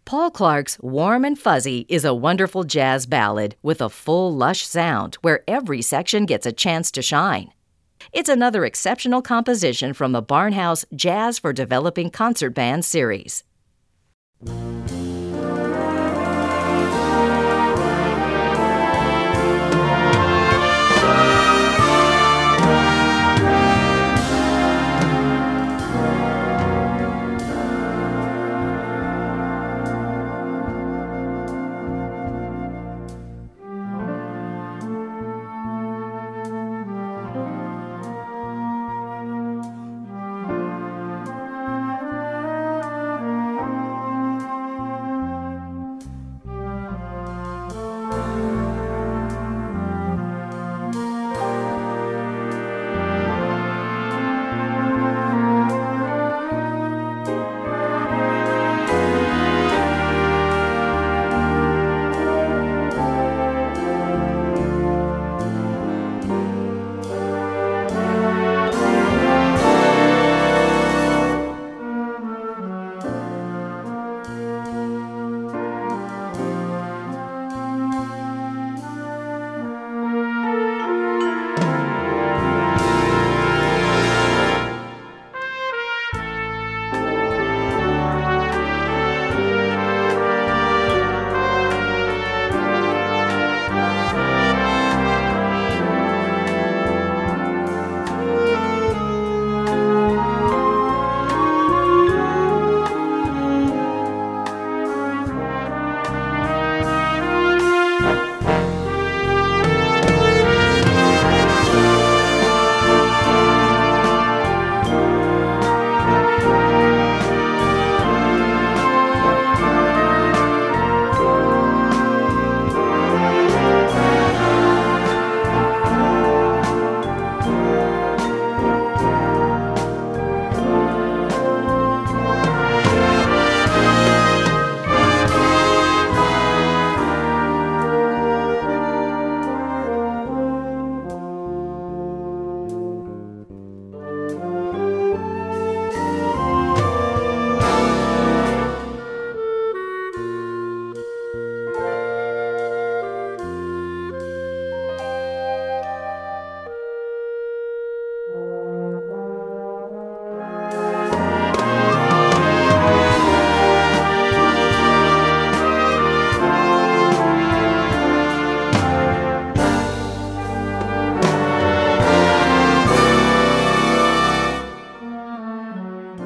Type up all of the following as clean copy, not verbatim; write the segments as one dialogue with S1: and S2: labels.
S1: Paul Clark's Warm and Fuzzy is a wonderful jazz ballad with a full, lush sound where every section gets a chance to shine. It's another exceptional composition from the Barnhouse Jazz for Developing Concert Band series.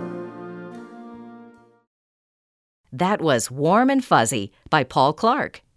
S1: That was Warm and Fuzzy by Paul Clark.